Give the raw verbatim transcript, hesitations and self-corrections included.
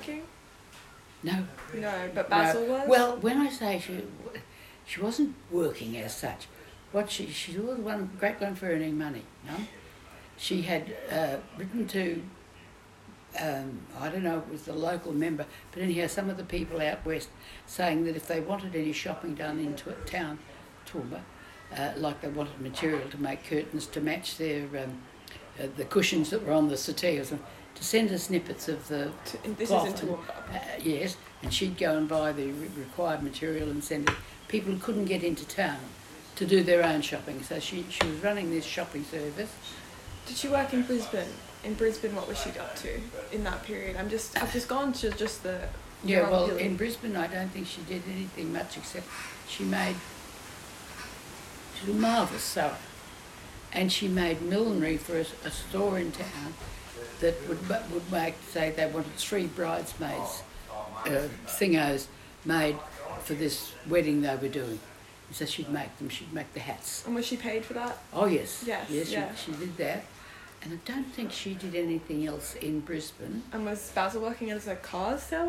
working? No. No, but Basil no. was? Well, when I say she, she wasn't working as such. What she she was one great one for earning money. No? She had uh, written to, um, I don't know if it was the local member, but anyhow, some of the people out west saying that if they wanted any shopping done into a town, Toowoomba, uh, like they wanted material to make curtains to match their um, uh, the cushions that were on the settee or something, to send her snippets of the To, this cloth is in and- Toowoomba. uh, yes, and she'd go and buy the re- required material and send it. People who couldn't get into town to do their own shopping, so she, she was running this shopping service. Did she work in Brisbane? In Brisbane, what was she up to in that period? I'm just, I've just gone to just the. Yeah, Young well, Billy. in Brisbane I don't think she did anything much except she made, she was a marvellous sewer, and she made millinery for a, a store in town that would ma- would make, say they wanted three bridesmaids, uh, thingos made for this wedding they were doing. So she'd make them, she'd make the hats. And was she paid for that? Oh yes, Yes, yes, yeah. she, she did that. And I don't think she did anything else in Brisbane. And was Basil working as a cars salesman?